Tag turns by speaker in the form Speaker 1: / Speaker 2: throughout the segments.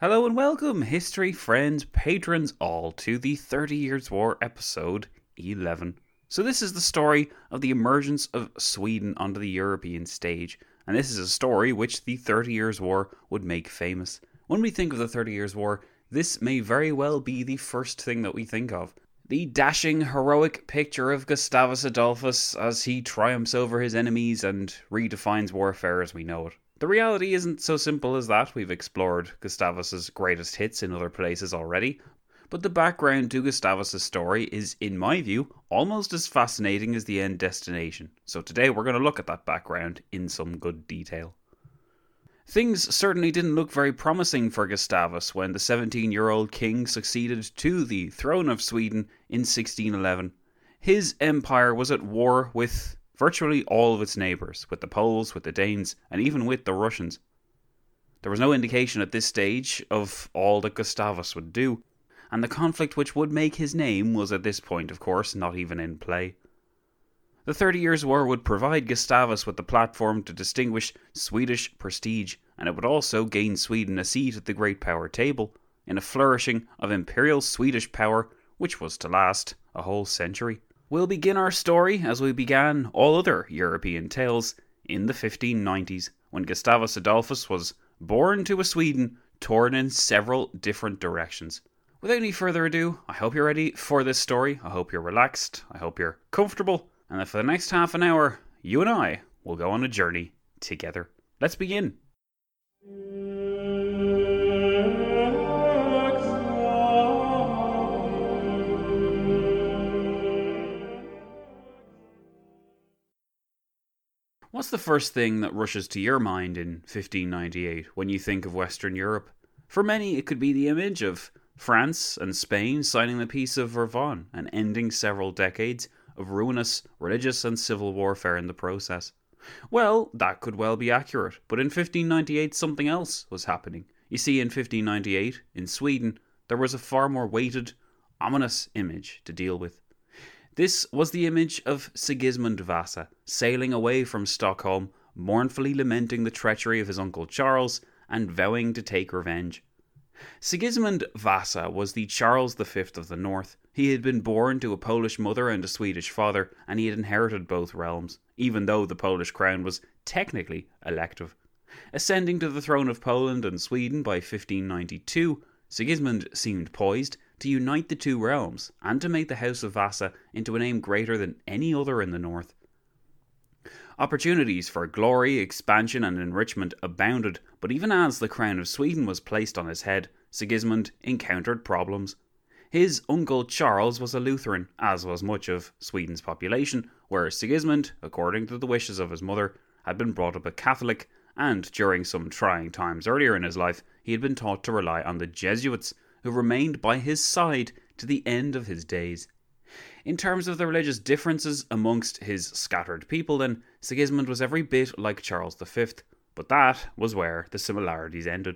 Speaker 1: Hello and welcome, history friends, patrons all, to the 30 Years' War episode 11. So this is the story of the emergence of Sweden onto the European stage, and this is a story which the 30 Years' War would make famous. When we think of the 30 Years' War, this may very well be the first thing that we think of. The dashing, heroic picture of Gustavus Adolphus as he triumphs over his enemies and redefines warfare as we know it. The reality isn't so simple as that. We've explored Gustavus's greatest hits in other places already, but the background to Gustavus's story is, in my view, almost as fascinating as the end destination. So today we're going to look at that background in some good detail. Things certainly didn't look very promising for Gustavus when the 17-year-old king succeeded to the throne of Sweden in 1611. His empire was at war with virtually all of its neighbours, with the Poles, with the Danes, and even with the Russians. There was no indication at this stage of all that Gustavus would do, and the conflict which would make his name was at this point, of course, not even in play. The 30 Years' War would provide Gustavus with the platform to distinguish Swedish prestige, and it would also gain Sweden a seat at the great power table, in a flourishing of imperial Swedish power which was to last a whole century. We'll begin our story, as we began all other European tales, in the 1590s, when Gustavus Adolphus was born to a Sweden torn in several different directions. Without any further ado, I hope you're ready for this story. I hope you're relaxed. I hope you're comfortable. And that for the next half an hour, you and I will go on a journey together. Let's begin. What's the first thing that rushes to your mind in 1598 when you think of Western Europe? For many, it could be the image of France and Spain signing the Peace of Vervins and ending several decades of ruinous religious and civil warfare in the process. Well, that could well be accurate, but in 1598 something else was happening. You see, in 1598, in Sweden, there was a far more weighted, ominous image to deal with. This was the image of Sigismund Vasa, sailing away from Stockholm, mournfully lamenting the treachery of his uncle Charles, and vowing to take revenge. Sigismund Vasa was the Charles V of the North. He had been born to a Polish mother and a Swedish father, and he had inherited both realms, even though the Polish crown was technically elective. Ascending to the throne of Poland and Sweden by 1592, Sigismund seemed poised to unite the two realms and to make the House of Vasa into a name greater than any other in the north. Opportunities for glory, expansion and enrichment abounded, but even as the crown of Sweden was placed on his head, Sigismund encountered problems. His uncle Charles was a Lutheran, as was much of Sweden's population, whereas Sigismund, according to the wishes of his mother, had been brought up a Catholic, and during some trying times earlier in his life, he had been taught to rely on the Jesuits, who remained by his side to the end of his days. In terms of the religious differences amongst his scattered people, then, Sigismund was every bit like Charles V, but that was where the similarities ended.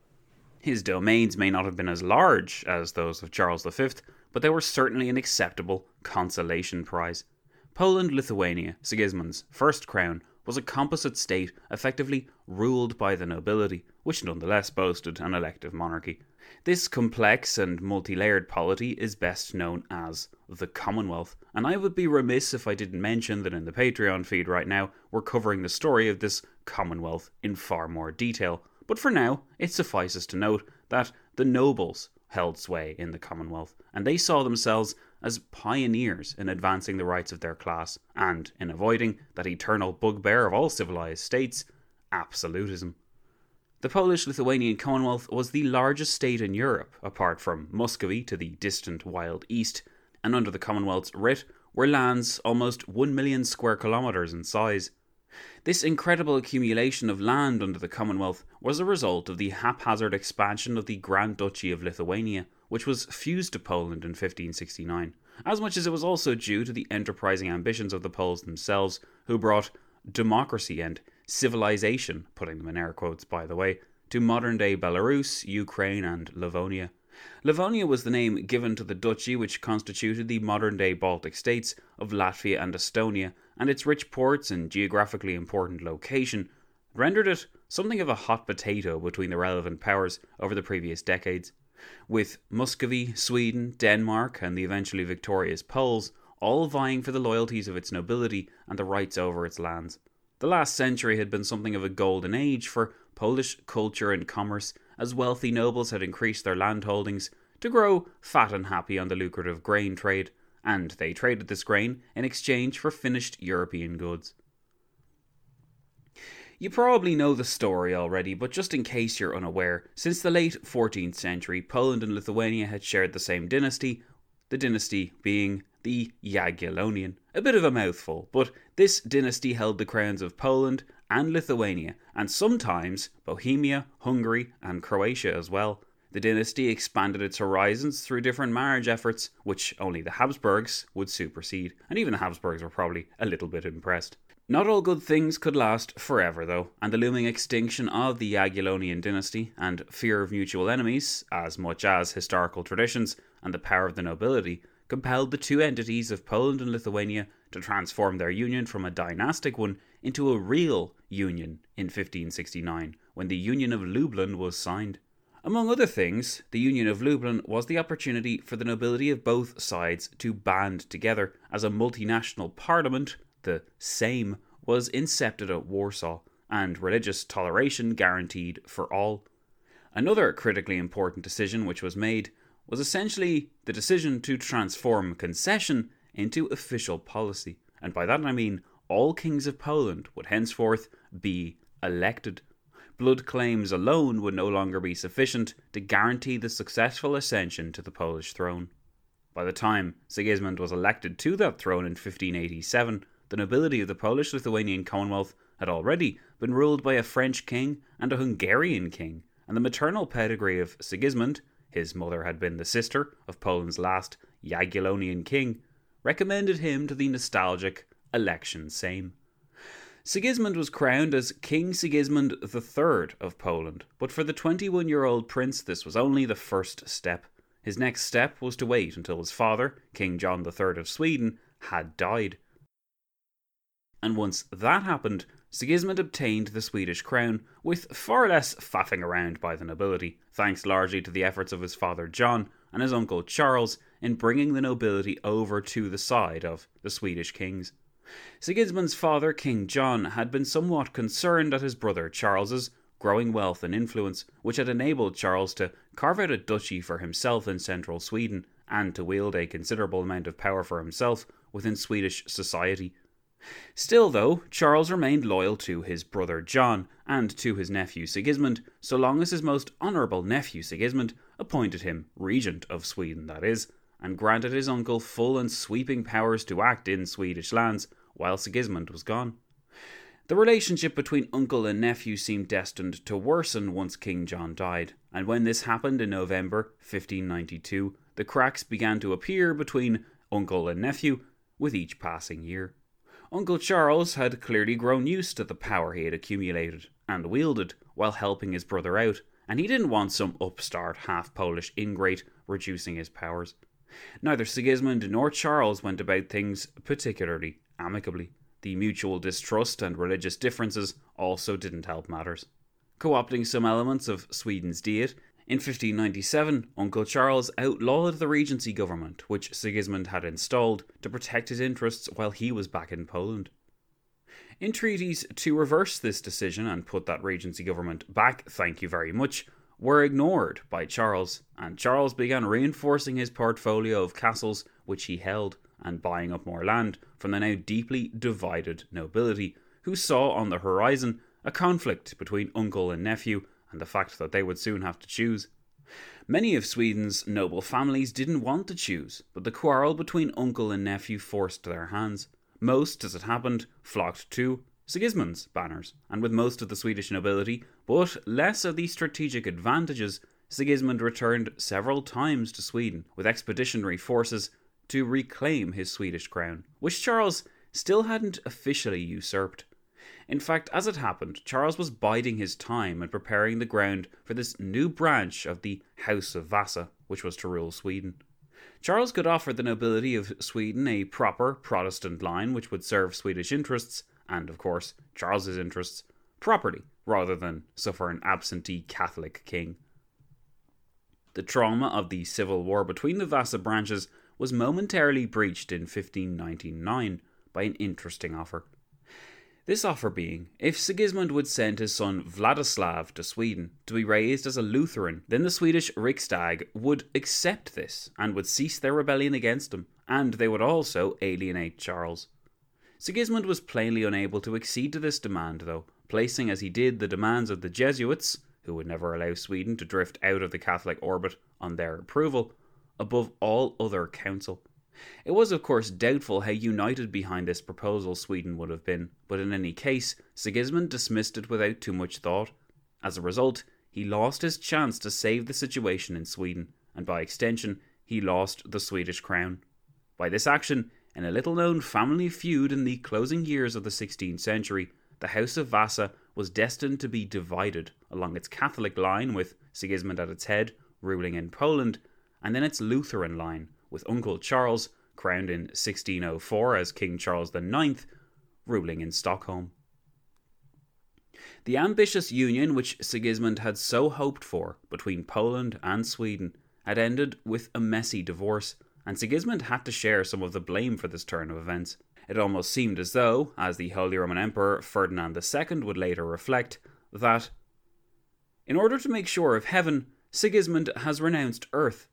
Speaker 1: His domains may not have been as large as those of Charles V, but they were certainly an acceptable consolation prize. Poland-Lithuania, Sigismund's first crown, was a composite state effectively ruled by the nobility, which nonetheless boasted an elective monarchy. This complex and multi-layered polity is best known as the Commonwealth, and I would be remiss if I didn't mention that in the Patreon feed right now we're covering the story of this Commonwealth in far more detail. But for now, it suffices to note that the nobles held sway in the Commonwealth, and they saw themselves as pioneers in advancing the rights of their class, and in avoiding that eternal bugbear of all civilized states, absolutism. The Polish-Lithuanian Commonwealth was the largest state in Europe, apart from Muscovy to the distant wild east, and under the Commonwealth's writ were lands almost 1 million square kilometres in size. This incredible accumulation of land under the Commonwealth was a result of the haphazard expansion of the Grand Duchy of Lithuania, which was fused to Poland in 1569, as much as it was also due to the enterprising ambitions of the Poles themselves, who brought democracy and civilization, putting them in air quotes by the way, to modern-day Belarus, Ukraine and Livonia. Livonia was the name given to the duchy which constituted the modern-day Baltic states of Latvia and Estonia, and its rich ports and geographically important location rendered it something of a hot potato between the relevant powers over the previous decades, with Muscovy, Sweden, Denmark, and the eventually victorious Poles all vying for the loyalties of its nobility and the rights over its lands. The last century had been something of a golden age for Polish culture and commerce, as wealthy nobles had increased their land holdings to grow fat and happy on the lucrative grain trade, and they traded this grain in exchange for finished European goods. You probably know the story already, but just in case you're unaware, since the late 14th century, Poland and Lithuania had shared the same dynasty, the dynasty being the Jagiellonian. A bit of a mouthful, but this dynasty held the crowns of Poland and Lithuania, and sometimes Bohemia, Hungary, and Croatia as well. The dynasty expanded its horizons through different marriage efforts, which only the Habsburgs would supersede, and even the Habsburgs were probably a little bit impressed. Not all good things could last forever, though, and the looming extinction of the Jagiellonian dynasty and fear of mutual enemies, as much as historical traditions and the power of the nobility, compelled the two entities of Poland and Lithuania to transform their union from a dynastic one into a real union in 1569, when the Union of Lublin was signed. Among other things, the Union of Lublin was the opportunity for the nobility of both sides to band together as a multinational parliament. The Sejm was incepted at Warsaw, and religious toleration guaranteed for all. Another critically important decision which was made was essentially the decision to transform concession into official policy, and by that I mean all kings of Poland would henceforth be elected. Blood claims alone would no longer be sufficient to guarantee the successful ascension to the Polish throne. By the time Sigismund was elected to that throne in 1587, the nobility of the Polish-Lithuanian Commonwealth had already been ruled by a French king and a Hungarian king, and the maternal pedigree of Sigismund, his mother had been the sister of Poland's last Jagiellonian king, recommended him to the nostalgic election Sejm. Sigismund was crowned as King Sigismund III of Poland, but for the 21-year-old prince this was only the first step. His next step was to wait until his father, King John III of Sweden, had died. And once that happened, Sigismund obtained the Swedish crown with far less faffing around by the nobility, thanks largely to the efforts of his father John and his uncle Charles in bringing the nobility over to the side of the Swedish kings. Sigismund's father, King John, had been somewhat concerned at his brother Charles's growing wealth and influence, which had enabled Charles to carve out a duchy for himself in central Sweden and to wield a considerable amount of power for himself within Swedish society. Still, though, Charles remained loyal to his brother John and to his nephew Sigismund, so long as his most honourable nephew Sigismund appointed him regent of Sweden, that is, and granted his uncle full and sweeping powers to act in Swedish lands while Sigismund was gone. The relationship between uncle and nephew seemed destined to worsen once King John died, and when this happened in November 1592, the cracks began to appear between uncle and nephew with each passing year. Uncle Charles had clearly grown used to the power he had accumulated and wielded while helping his brother out, and he didn't want some upstart half-Polish ingrate reducing his powers. Neither Sigismund nor Charles went about things particularly amicably. The mutual distrust and religious differences also didn't help matters. Co-opting some elements of Sweden's Diet, in 1597, Uncle Charles outlawed the regency government, which Sigismund had installed to protect his interests while he was back in Poland. Entreaties to reverse this decision and put that regency government back, thank you very much, were ignored by Charles, and Charles began reinforcing his portfolio of castles which he held and buying up more land from the now deeply divided nobility, who saw on the horizon a conflict between uncle and nephew and the fact that they would soon have to choose. Many of Sweden's noble families didn't want to choose, but the quarrel between uncle and nephew forced their hands. Most, as it happened, flocked to Sigismund's banners, and with most of the Swedish nobility, but less of the strategic advantages, Sigismund returned several times to Sweden with expeditionary forces to reclaim his Swedish crown, which Charles still hadn't officially usurped. In fact, as it happened, Charles was biding his time and preparing the ground for this new branch of the House of Vasa, which was to rule Sweden. Charles could offer the nobility of Sweden a proper Protestant line which would serve Swedish interests, and of course Charles's interests, properly, rather than suffer an absentee Catholic king. The trauma of the civil war between the Vasa branches was momentarily breached in 1599 by an interesting offer. This offer being, if Sigismund would send his son Vladislav to Sweden to be raised as a Lutheran, then the Swedish Riksdag would accept this and would cease their rebellion against him, and they would also alienate Charles. Sigismund was plainly unable to accede to this demand though, placing as he did the demands of the Jesuits, who would never allow Sweden to drift out of the Catholic orbit on their approval, above all other counsel. It was of course doubtful how united behind this proposal Sweden would have been, but in any case, Sigismund dismissed it without too much thought. As a result, he lost his chance to save the situation in Sweden, and by extension, he lost the Swedish crown. By this action, in a little-known family feud in the closing years of the 16th century, the House of Vasa was destined to be divided along its Catholic line, with Sigismund at its head, ruling in Poland, and then its Lutheran line, with Uncle Charles, crowned in 1604 as King Charles IX, ruling in Stockholm. The ambitious union which Sigismund had so hoped for between Poland and Sweden had ended with a messy divorce, and Sigismund had to share some of the blame for this turn of events. It almost seemed as though, as the Holy Roman Emperor Ferdinand II would later reflect, that, in order to make sure of heaven, Sigismund has renounced earth.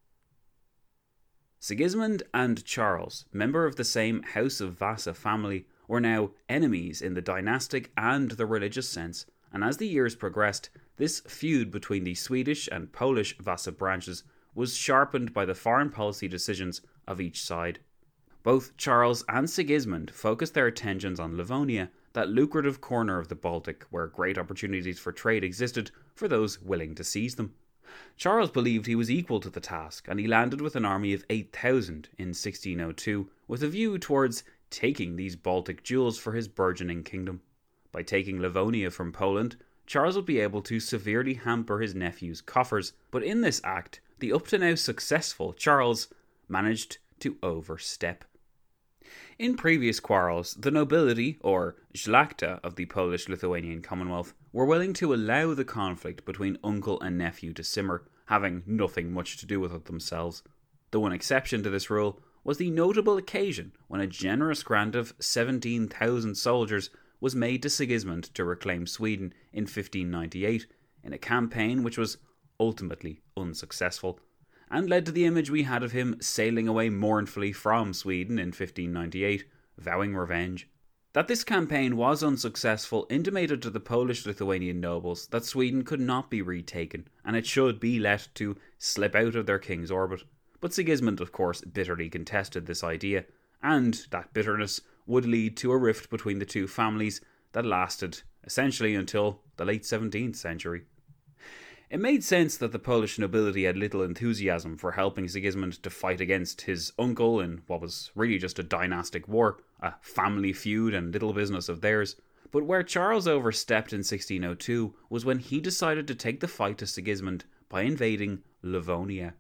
Speaker 1: Sigismund and Charles, member of the same House of Vasa family, were now enemies in the dynastic and the religious sense, and as the years progressed, this feud between the Swedish and Polish Vasa branches was sharpened by the foreign policy decisions of each side. Both Charles and Sigismund focused their attentions on Livonia, that lucrative corner of the Baltic where great opportunities for trade existed for those willing to seize them. Charles believed he was equal to the task, and he landed with an army of 8,000 in 1602, with a view towards taking these Baltic jewels for his burgeoning kingdom. By taking Livonia from Poland, Charles would be able to severely hamper his nephew's coffers, but in this act, the up-to-now successful Charles managed to overstep. In previous quarrels, the nobility, or szlachta, of the Polish-Lithuanian Commonwealth were willing to allow the conflict between uncle and nephew to simmer, having nothing much to do with it themselves. The one exception to this rule was the notable occasion when a generous grant of 17,000 soldiers was made to Sigismund to reclaim Sweden in 1598, in a campaign which was ultimately unsuccessful, and led to the image we had of him sailing away mournfully from Sweden in 1598, vowing revenge. That this campaign was unsuccessful intimated to the Polish-Lithuanian nobles that Sweden could not be retaken, and it should be let to slip out of their king's orbit. But Sigismund, of course, bitterly contested this idea, and that bitterness would lead to a rift between the two families that lasted essentially until the late 17th century. It made sense that the Polish nobility had little enthusiasm for helping Sigismund to fight against his uncle in what was really just a dynastic war, a family feud and little business of theirs. But where Charles overstepped in 1602 was when he decided to take the fight to Sigismund by invading Livonia.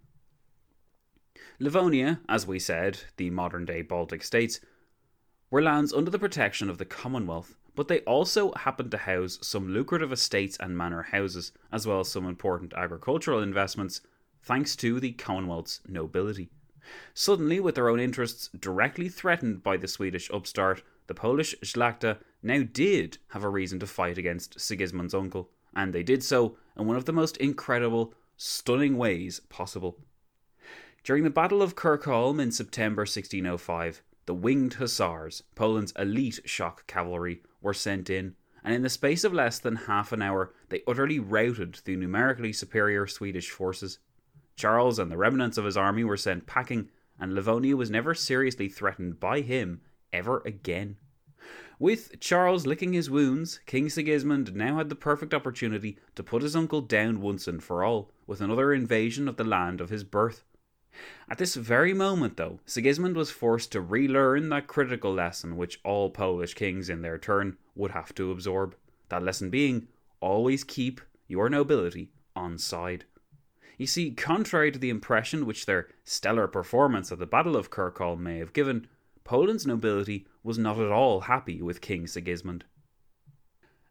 Speaker 1: Livonia, as we said, the modern-day Baltic states, were lands under the protection of the Commonwealth, but they also happened to house some lucrative estates and manor houses, as well as some important agricultural investments, thanks to the Commonwealth's nobility. Suddenly, with their own interests directly threatened by the Swedish upstart, the Polish szlachta now did have a reason to fight against Sigismund's uncle, and they did so in one of the most incredible, stunning ways possible. During the Battle of Kirkholm in September 1605, the Winged Hussars, Poland's elite shock cavalry, were sent in, and in the space of less than half an hour, they utterly routed the numerically superior Swedish forces. Charles and the remnants of his army were sent packing, and Livonia was never seriously threatened by him ever again. With Charles licking his wounds, King Sigismund now had the perfect opportunity to put his uncle down once and for all, with another invasion of the land of his birth. At this very moment, though, Sigismund was forced to relearn that critical lesson which all Polish kings in their turn would have to absorb. That lesson being, always keep your nobility on side. You see, contrary to the impression which their stellar performance at the Battle of Kirkholm may have given, Poland's nobility was not at all happy with King Sigismund.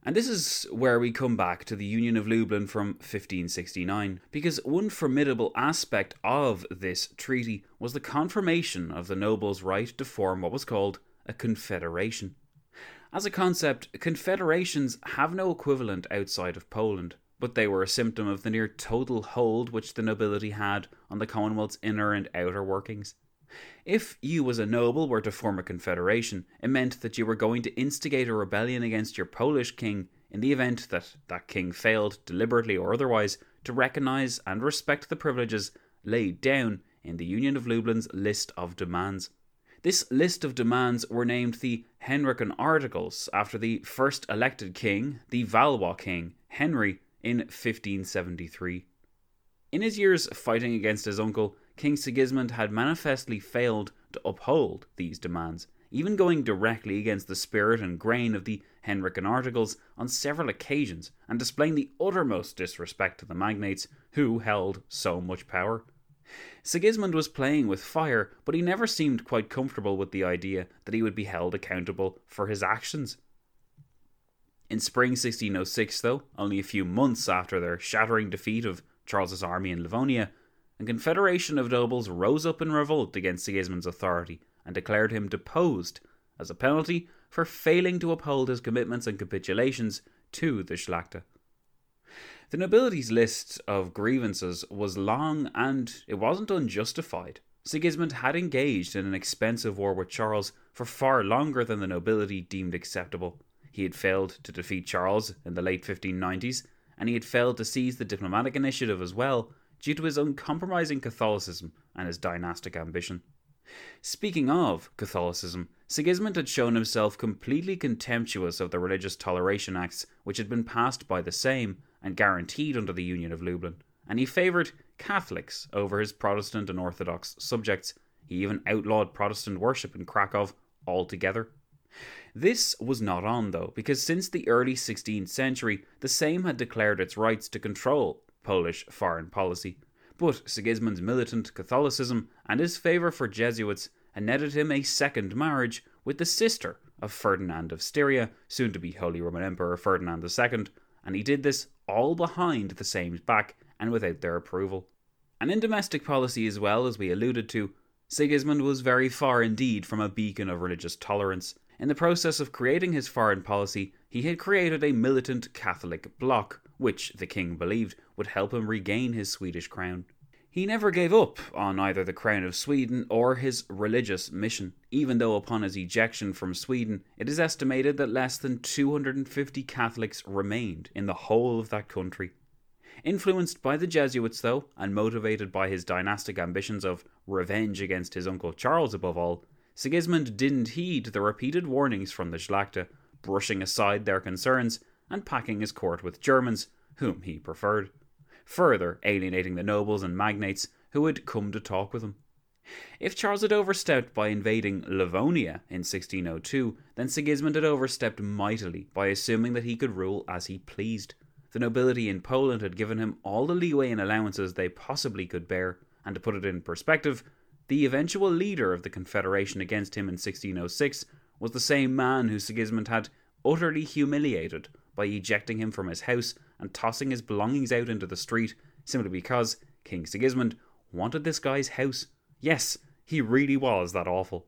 Speaker 1: And this is where we come back to the Union of Lublin from 1569, because one formidable aspect of this treaty was the confirmation of the nobles' right to form what was called a confederation. As a concept, confederations have no equivalent outside of Poland, but they were a symptom of the near total hold which the nobility had on the Commonwealth's inner and outer workings. If you as a noble were to form a confederation, it meant that you were going to instigate a rebellion against your Polish king in the event that that king failed, deliberately or otherwise, to recognise and respect the privileges laid down in the Union of Lublin's list of demands. This list of demands were named the Henrician Articles after the first elected king, the Valois king, Henry, in 1573. In his years fighting against his uncle, King Sigismund had manifestly failed to uphold these demands, even going directly against the spirit and grain of the Henrician Articles on several occasions and displaying the uttermost disrespect to the magnates who held so much power. Sigismund was playing with fire, but he never seemed quite comfortable with the idea that he would be held accountable for his actions. In spring 1606, though, only a few months after their shattering defeat of Charles's army in Livonia, a confederation of nobles rose up in revolt against Sigismund's authority and declared him deposed as a penalty for failing to uphold his commitments and capitulations to the Szlachta. The nobility's list of grievances was long and it wasn't unjustified. Sigismund had engaged in an expensive war with Charles for far longer than the nobility deemed acceptable. He had failed to defeat Charles in the late 1590s, and he had failed to seize the diplomatic initiative as well, due to his uncompromising Catholicism and his dynastic ambition. Speaking of Catholicism, Sigismund had shown himself completely contemptuous of the Religious Toleration Acts which had been passed by the Sejm and guaranteed under the Union of Lublin, and he favoured Catholics over his Protestant and Orthodox subjects. He even outlawed Protestant worship in Krakow altogether. This was not on, though, because since the early 16th century, the Sejm had declared its rights to control Polish foreign policy, but Sigismund's militant Catholicism and his favour for Jesuits had netted him a second marriage with the sister of Ferdinand of Styria, soon to be Holy Roman Emperor Ferdinand II, and he did this all behind the Sejm's back and without their approval. And in domestic policy as well, as we alluded to, Sigismund was very far indeed from a beacon of religious tolerance. In the process of creating his foreign policy, he had created a militant Catholic bloc, which the king believed would help him regain his Swedish crown. He never gave up on either the crown of Sweden or his religious mission, even though upon his ejection from Sweden, it is estimated that less than 250 Catholics remained in the whole of that country. Influenced by the Jesuits, though, and motivated by his dynastic ambitions of revenge against his uncle Charles above all, Sigismund didn't heed the repeated warnings from the Szlachta, brushing aside their concerns and packing his court with Germans, whom he preferred, further alienating the nobles and magnates who had come to talk with him. If Charles had overstepped by invading Livonia in 1602, then Sigismund had overstepped mightily by assuming that he could rule as he pleased. The nobility in Poland had given him all the leeway and allowances they possibly could bear, and to put it in perspective, the eventual leader of the Confederation against him in 1606 was the same man who Sigismund had utterly humiliated by ejecting him from his house and tossing his belongings out into the street simply because King Sigismund wanted this guy's house. Yes, he really was that awful.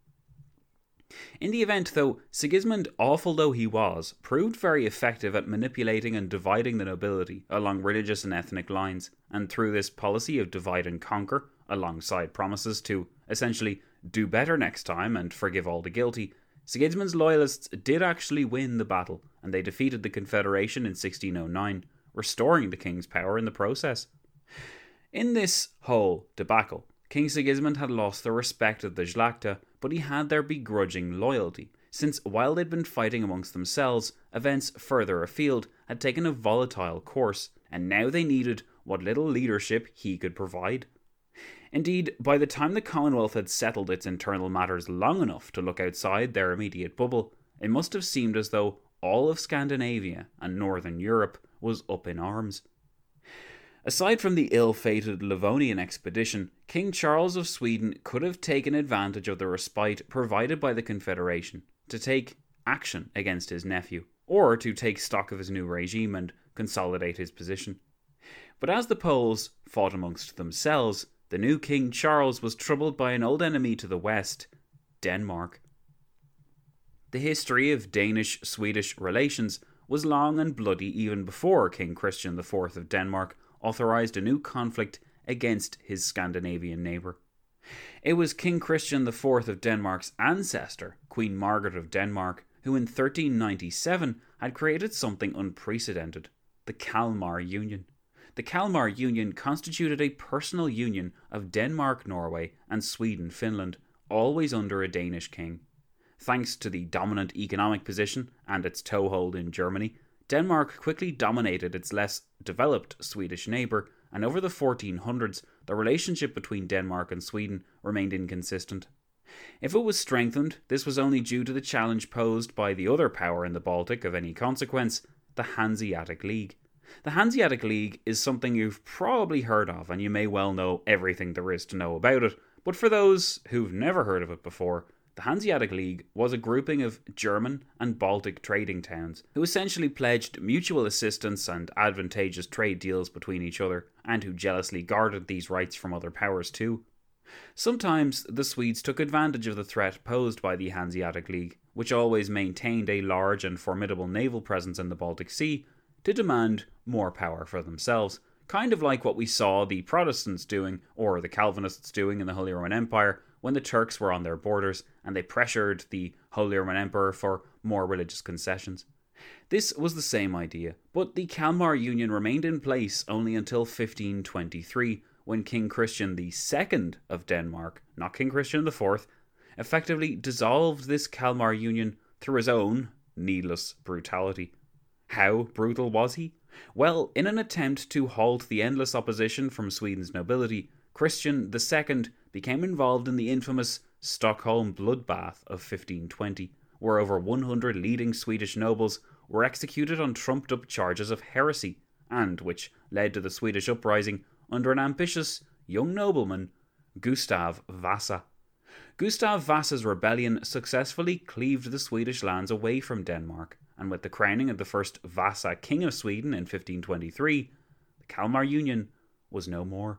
Speaker 1: In the event, though, Sigismund, awful though he was, proved very effective at manipulating and dividing the nobility along religious and ethnic lines, and through this policy of divide and conquer, alongside promises to, essentially, do better next time and forgive all the guilty, Sigismund's loyalists did actually win the battle, and they defeated the Confederation in 1609, restoring the king's power in the process. In this whole debacle, King Sigismund had lost the respect of the Szlachta, but he had their begrudging loyalty, since while they'd been fighting amongst themselves, events further afield had taken a volatile course, and now they needed what little leadership he could provide. Indeed, by the time the Commonwealth had settled its internal matters long enough to look outside their immediate bubble, it must have seemed as though all of Scandinavia and Northern Europe was up in arms. Aside from the ill-fated Livonian expedition, King Charles of Sweden could have taken advantage of the respite provided by the Confederation to take action against his nephew, or to take stock of his new regime and consolidate his position. But as the Poles fought amongst themselves, the new King Charles was troubled by an old enemy to the west, Denmark. The history of Danish-Swedish relations was long and bloody even before King Christian IV of Denmark authorised a new conflict against his Scandinavian neighbour. It was King Christian IV of Denmark's ancestor, Queen Margaret of Denmark, who in 1397 had created something unprecedented, the Kalmar Union. The Kalmar Union constituted a personal union of Denmark, Norway, and Sweden, Finland, always under a Danish king. Thanks to the dominant economic position and its toehold in Germany, Denmark quickly dominated its less developed Swedish neighbour, and over the 1400s, the relationship between Denmark and Sweden remained inconsistent. If it was strengthened, this was only due to the challenge posed by the other power in the Baltic of any consequence, the Hanseatic League. The Hanseatic League is something you've probably heard of, and you may well know everything there is to know about it, but for those who've never heard of it before, the Hanseatic League was a grouping of German and Baltic trading towns who essentially pledged mutual assistance and advantageous trade deals between each other, and who jealously guarded these rights from other powers too. Sometimes the Swedes took advantage of the threat posed by the Hanseatic League, which always maintained a large and formidable naval presence in the Baltic Sea, to demand more power for themselves, kind of like what we saw the Protestants doing, or the Calvinists doing in the Holy Roman Empire, when the Turks were on their borders and they pressured the Holy Roman Emperor for more religious concessions. This was the same idea, but the Kalmar Union remained in place only until 1523, when King Christian II of Denmark, not King Christian IV, effectively dissolved this Kalmar Union through his own needless brutality. How brutal was he? Well, in an attempt to halt the endless opposition from Sweden's nobility, Christian II became involved in the infamous Stockholm bloodbath of 1520, where over 100 leading Swedish nobles were executed on trumped-up charges of heresy, and which led to the Swedish uprising under an ambitious young nobleman, Gustav Vasa. Gustav Vasa's rebellion successfully cleaved the Swedish lands away from Denmark, and with the crowning of the first Vasa King of Sweden in 1523, the Kalmar Union was no more.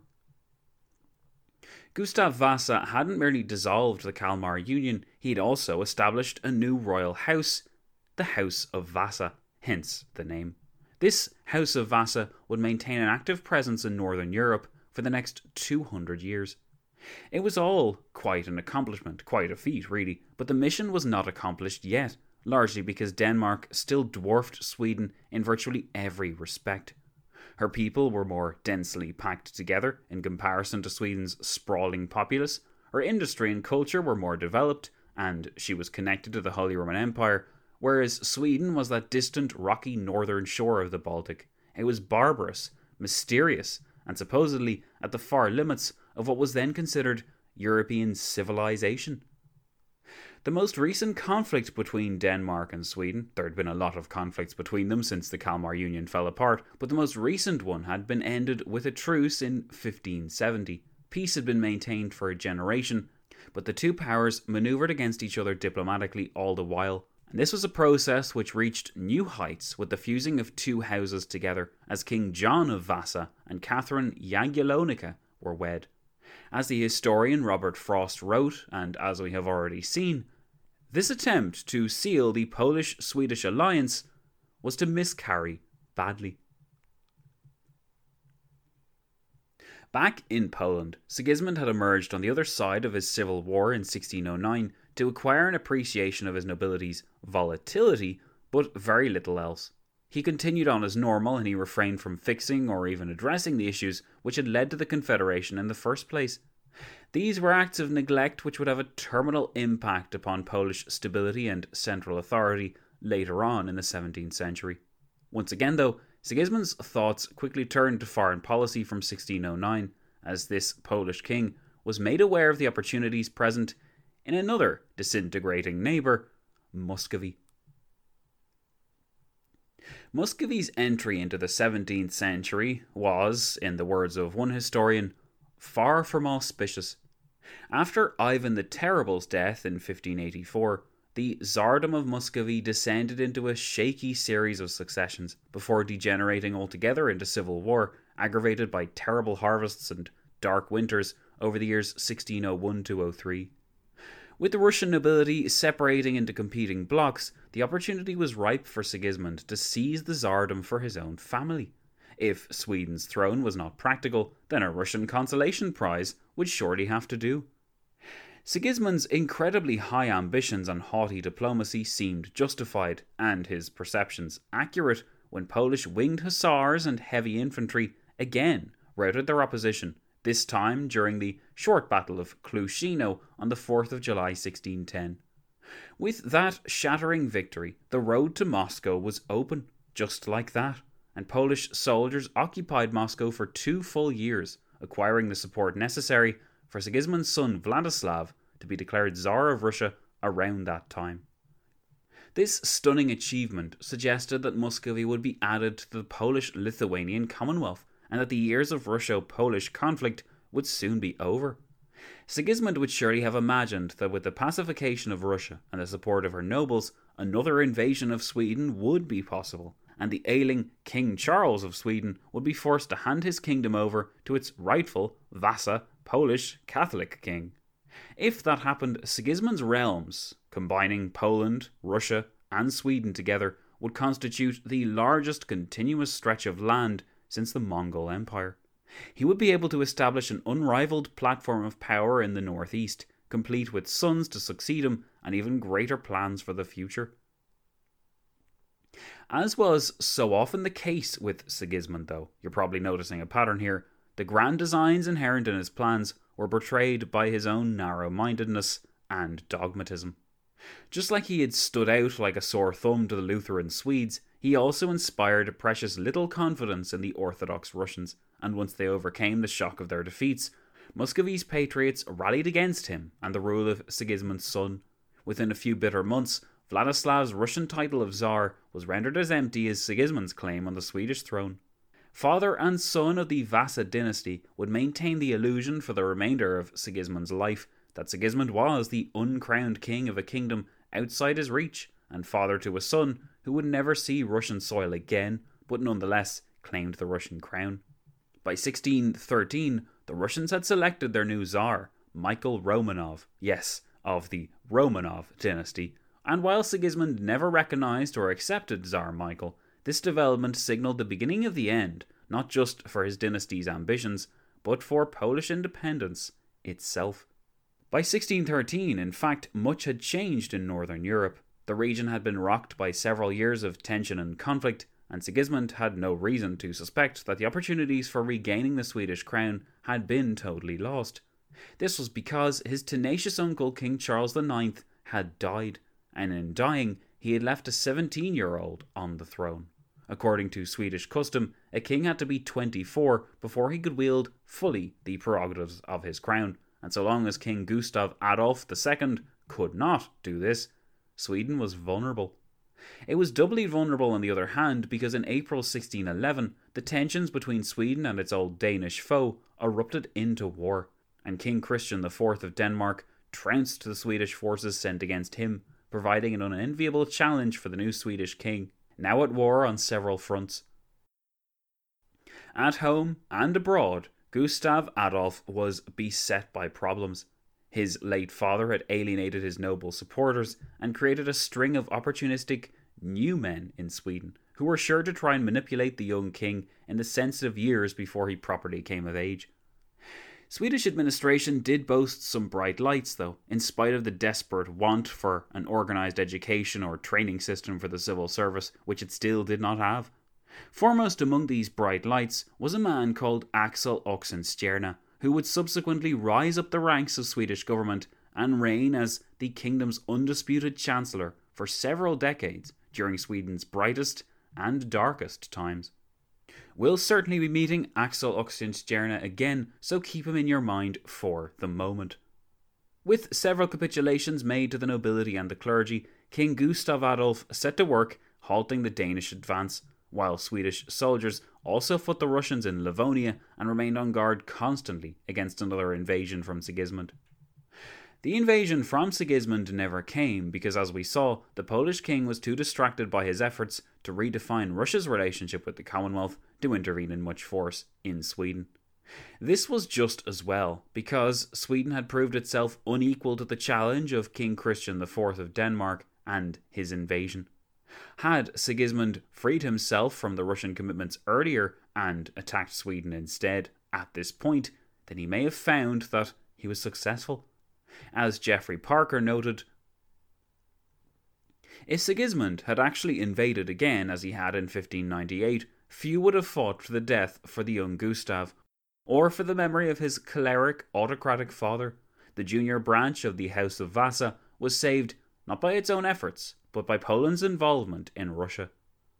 Speaker 1: Gustav Vasa hadn't merely dissolved the Kalmar Union, he'd also established a new royal house, the House of Vasa, hence the name. This House of Vasa would maintain an active presence in Northern Europe for the next 200 years. It was all quite an accomplishment, quite a feat really, but the mission was not accomplished yet, largely because Denmark still dwarfed Sweden in virtually every respect. Her people were more densely packed together in comparison to Sweden's sprawling populace, her industry and culture were more developed, and she was connected to the Holy Roman Empire, whereas Sweden was that distant rocky northern shore of the Baltic. It was barbarous, mysterious, and supposedly at the far limits of what was then considered European civilization. The most recent conflict between Denmark and Sweden, there had been a lot of conflicts between them since the Kalmar Union fell apart, but the most recent one had been ended with a truce in 1570. Peace had been maintained for a generation, but the two powers manoeuvred against each other diplomatically all the while. And this was a process which reached new heights with the fusing of two houses together, as King John of Vasa and Catherine Jagiellonica were wed. As the historian Robert Frost wrote, and as we have already seen, this attempt to seal the Polish-Swedish alliance was to miscarry badly. Back in Poland, Sigismund had emerged on the other side of his civil war in 1609 to acquire an appreciation of his nobility's volatility, but very little else. He continued on as normal, and he refrained from fixing or even addressing the issues which had led to the Confederation in the first place. These were acts of neglect which would have a terminal impact upon Polish stability and central authority later on in the 17th century. Once again, though, Sigismund's thoughts quickly turned to foreign policy from 1609, as this Polish king was made aware of the opportunities present in another disintegrating neighbour, Muscovy. Muscovy's entry into the 17th century was, in the words of one historian, far from auspicious. After Ivan the Terrible's death in 1584, the Tsardom of Muscovy descended into a shaky series of successions before degenerating altogether into civil war, aggravated by terrible harvests and dark winters over the years 1601 to 03. With the Russian nobility separating into competing blocks, the opportunity was ripe for Sigismund to seize the Tsardom for his own family. If Sweden's throne was not practical, then a Russian consolation prize would surely have to do. Sigismund's incredibly high ambitions and haughty diplomacy seemed justified, and his perceptions accurate, when Polish winged hussars and heavy infantry again routed their opposition, this time during the short Battle of Klushino on the 4th of July 1610. With that shattering victory, the road to Moscow was open, just like that, and Polish soldiers occupied Moscow for 2 full years, acquiring the support necessary for Sigismund's son Vladislav to be declared Tsar of Russia around that time. This stunning achievement suggested that Muscovy would be added to the Polish-Lithuanian Commonwealth, and that the years of Russo-Polish conflict would soon be over. Sigismund would surely have imagined that with the pacification of Russia and the support of her nobles, another invasion of Sweden would be possible, and the ailing King Charles of Sweden would be forced to hand his kingdom over to its rightful Vasa Polish Catholic king. If that happened, Sigismund's realms, combining Poland, Russia, and Sweden together, would constitute the largest continuous stretch of land since the Mongol Empire. He would be able to establish an unrivaled platform of power in the northeast, complete with sons to succeed him and even greater plans for the future. As was so often the case with Sigismund, though, you're probably noticing a pattern here, the grand designs inherent in his plans were portrayed by his own narrow-mindedness and dogmatism. Just like he had stood out like a sore thumb to the Lutheran Swedes, he also inspired precious little confidence in the Orthodox Russians, and once they overcame the shock of their defeats, Muscovy's patriots rallied against him and the rule of Sigismund's son. Within a few bitter months, Vladislav's Russian title of Tsar was rendered as empty as Sigismund's claim on the Swedish throne. Father and son of the Vasa dynasty would maintain the illusion for the remainder of Sigismund's life that Sigismund was the uncrowned king of a kingdom outside his reach, and father to a son who would never see Russian soil again, but nonetheless claimed the Russian crown. By 1613, the Russians had selected their new Tsar, Michael Romanov, yes, of the Romanov dynasty, and while Sigismund never recognized or accepted Tsar Michael, this development signaled the beginning of the end, not just for his dynasty's ambitions, but for Polish independence itself. By 1613, in fact, much had changed in Northern Europe. The region had been rocked by several years of tension and conflict, and Sigismund had no reason to suspect that the opportunities for regaining the Swedish crown had been totally lost. This was because his tenacious uncle King Charles IX had died, and in dying he had left a 17-year-old on the throne. According to Swedish custom, a king had to be 24 before he could wield fully the prerogatives of his crown, and so long as King Gustav Adolf II could not do this, Sweden was vulnerable. It was doubly vulnerable on the other hand because in April 1611 the tensions between Sweden and its old Danish foe erupted into war, and King Christian IV of Denmark trounced the Swedish forces sent against him, providing an unenviable challenge for the new Swedish king, now at war on several fronts. At home and abroad, Gustav Adolf was beset by problems. His late father had alienated his noble supporters and created a string of opportunistic new men in Sweden who were sure to try and manipulate the young king in the sensitive years before he properly came of age. Swedish administration did boast some bright lights, though, in spite of the desperate want for an organised education or training system for the civil service, which it still did not have. Foremost among these bright lights was a man called Axel Oxenstierna, who would subsequently rise up the ranks of Swedish government and reign as the kingdom's undisputed chancellor for several decades during Sweden's brightest and darkest times. We'll certainly be meeting Axel Oxenstierna again, so keep him in your mind for the moment. With several capitulations made to the nobility and the clergy, King Gustav Adolf set to work halting the Danish advance, while Swedish soldiers also fought the Russians in Livonia and remained on guard constantly against another invasion from Sigismund. The invasion from Sigismund never came because, as we saw, the Polish king was too distracted by his efforts to redefine Russia's relationship with the Commonwealth to intervene in much force in Sweden. This was just as well, because Sweden had proved itself unequal to the challenge of King Christian IV of Denmark and his invasion. Had Sigismund freed himself from the Russian commitments earlier and attacked Sweden instead at this point, then he may have found that he was successful. As Geoffrey Parker noted, if Sigismund had actually invaded again as he had in 1598, few would have fought to the death for the young Gustav, or for the memory of his choleric, autocratic father. The junior branch of the House of Vasa was saved not by its own efforts, but by Poland's involvement in Russia.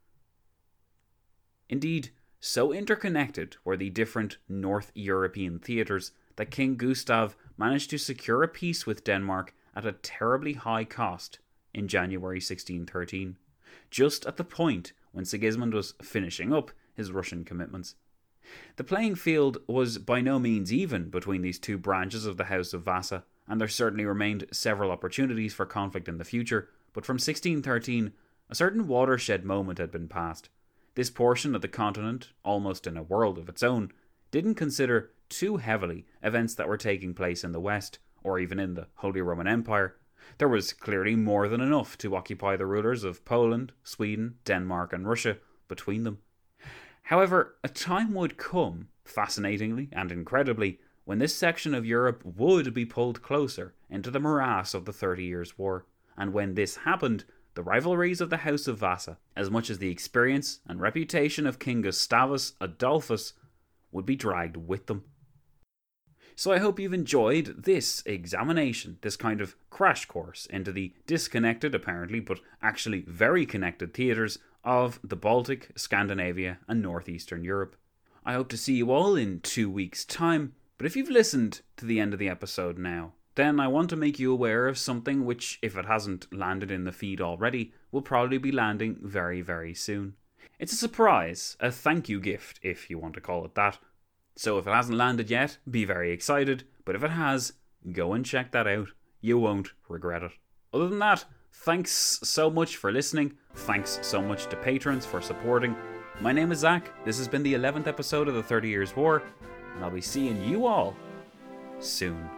Speaker 1: Indeed, so interconnected were the different North European theatres that King Gustav managed to secure a peace with Denmark at a terribly high cost in January 1613, just at the point when Sigismund was finishing up his Russian commitments. The playing field was by no means even between these two branches of the House of Vasa, and there certainly remained several opportunities for conflict in the future, but from 1613, a certain watershed moment had been passed. This portion of the continent, almost in a world of its own, didn't consider too heavily events that were taking place in the West, or even in the Holy Roman Empire. There was clearly more than enough to occupy the rulers of Poland, Sweden, Denmark and Russia between them. However, a time would come, fascinatingly and incredibly, when this section of Europe would be pulled closer into the morass of the 30 Years' War, and when this happened, the rivalries of the House of Vasa, as much as the experience and reputation of King Gustavus Adolphus, would be dragged with them. So I hope you've enjoyed this examination, this kind of crash course into the disconnected, apparently, but actually very connected theatres of the Baltic, Scandinavia and Northeastern Europe. I hope to see you all in 2 weeks' time, but if you've listened to the end of the episode now, then I want to make you aware of something which, if it hasn't landed in the feed already, will probably be landing very, very soon. It's a surprise, a thank you gift, if you want to call it that. So if it hasn't landed yet, be very excited, but if it has, go and check that out. You won't regret it. Other than that, thanks so much for listening. Thanks so much to patrons for supporting. My name is Zach. This has been the 11th episode of the 30 Years' War, and I'll be seeing you all soon.